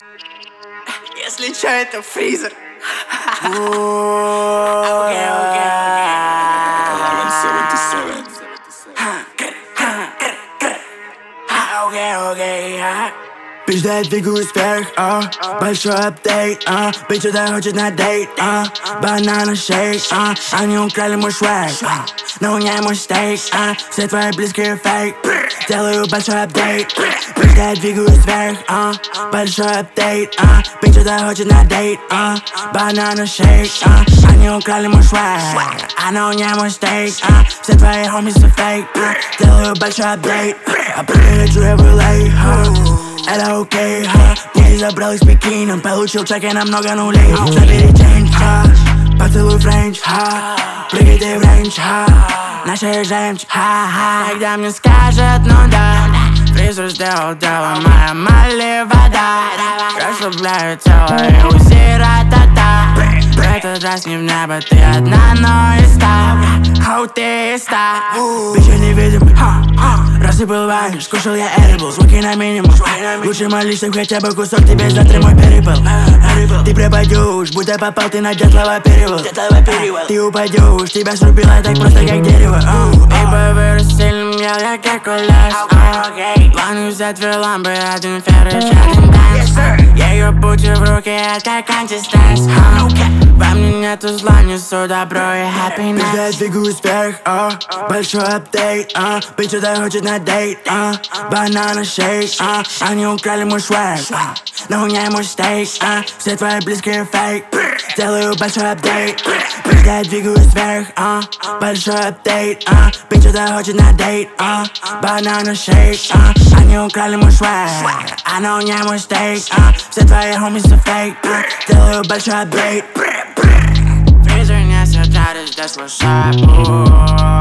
Если чё, это фризер. Bitch, дай двигаюсь вверх, большой апдейт, bitch, сюда хочет на дейт, банана шейк, они украли мой швейк, но у меня мой стейк, все твои близкие фейк, делаю большой апдейт, bitch, дай двигаюсь вверх, большой апдейт, bitch, сюда хочет на дейт, банана шейк, они украли мой швейк, но у меня мой стейк, все твои homies фейк, делаю большой апдейт, приезжу я в LA, это окей, пусть забрал их с Пекином, получил чеки на много нулей. Забери чейндж, поцелуй френч, прыгай ты в рейндж, наши жемчуг, когда мне скажет ну да, фризер сделал дело, моя Молли вода, расслабляю тело и узи ра-та-та. В этот раз не в небо, ты одна, но и ста, ты и ста. Bitch, я невидимый, рассыпал ваниш, скушал я edible, звуки на минимум. Лучше молись, чтоб хотя бы кусок тебе завтра мой перепал. Ты пропадешь, будто попал ты на Дятлова перевал. Ты упадешь, тебя срубило так просто как дерево. Ибо вырос сильным, я Геркулес. Планы взять две лампы, один ферриш, один дэнс. Ее пути в руки, это консистенс. Во мне нету зла, несу добро и happiness. Bitch, я двигаюсь вверх, большой апдейт, bitch, сюда хочет на дейт, банана шейк, они украли мой швейк, но у меня мой стейк, все твои близкие фейк, делаю большой апдейт, bitch, я двигаюсь вверх, большой апдейт, bitch, сюда хочет на дейт, банана шейк, они украли мой швейк, но у меня мой стейк, все твои homies фейк, делаю большой апдейт. Фризер не сожрали, здесь лошадь.